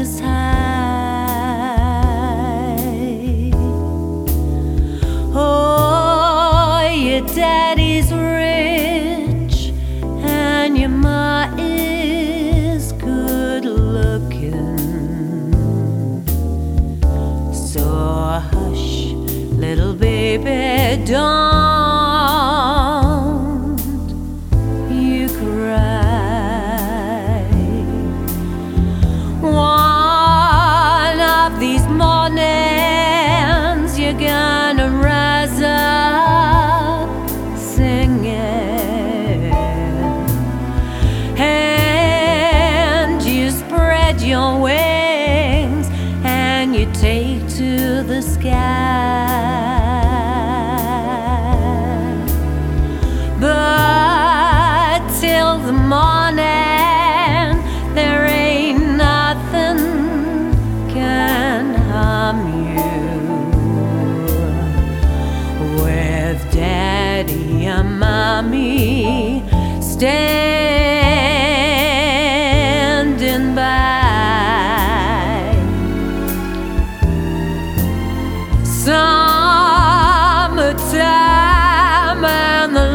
is high. Oh, your daddy's rich and your ma is good looking. So hush, little baby, don't you cry. One of these mornings you're gonna rise up singing, and you spread your wings and you take to the sky. But till the morning there ain't nothing can harm you. With daddy and mommy standing by. Summertime and the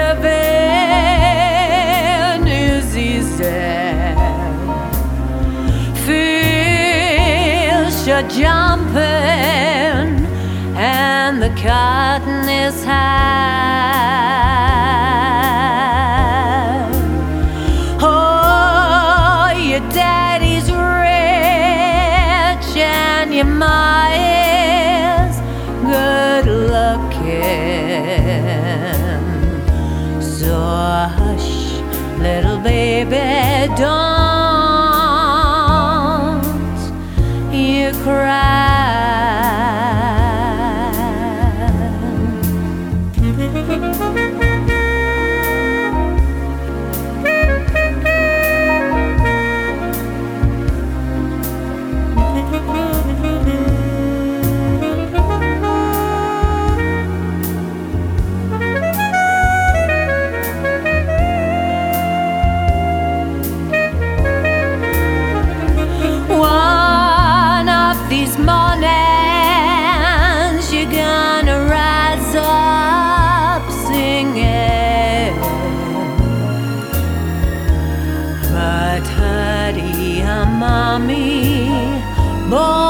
living is easy. Fish are jumping and the cotton is high. Oh, your daddy's rich and your ma is good looking. So hush, little baby, don't you cry. These mornings you're gonna rise up singing, but honey and mommy both